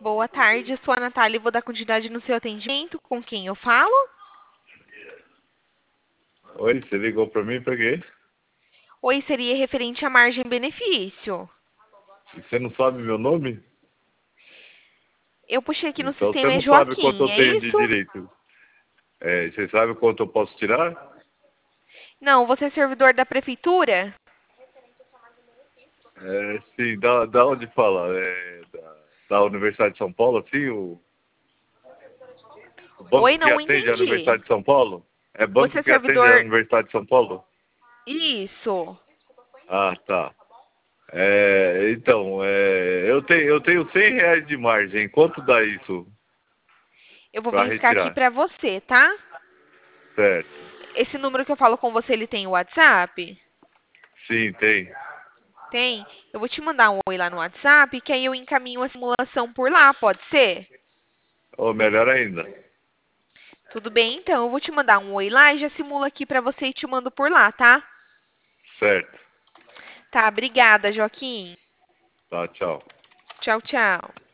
Boa tarde, eu sou a Natália e vou dar continuidade no seu atendimento. Com quem eu falo? Oi, você ligou pra mim, peguei. Oi, seria referente à margem-benefício. E você não sabe meu nome? Eu puxei aqui no Então você sistema, é não sabe quanto Joaquim, eu é tenho de isso? direito. Você sabe quanto eu posso tirar? Não, você é servidor da prefeitura? Sim, da onde fala? Da Universidade de São Paulo, assim? O banco Oi, que não atende a entendi. Universidade de São Paulo? É Você banco é que atende a servidor... Universidade de São Paulo? Isso. Ah, tá. Então, eu tenho R$ 100 de margem. Quanto dá isso Eu vou para verificar aqui retirar? pra você, tá? Certo. Esse número que eu falo com você, ele tem o WhatsApp? Sim, tem. Tem? Eu vou te mandar um oi lá no WhatsApp, que aí eu encaminho a simulação por lá, pode ser? Ou melhor ainda. Tudo bem, então. Eu vou te mandar um oi lá e já simulo aqui pra você e te mando por lá, tá? Certo. Tá, obrigada, Joaquim. Tá, tchau. Tchau, tchau.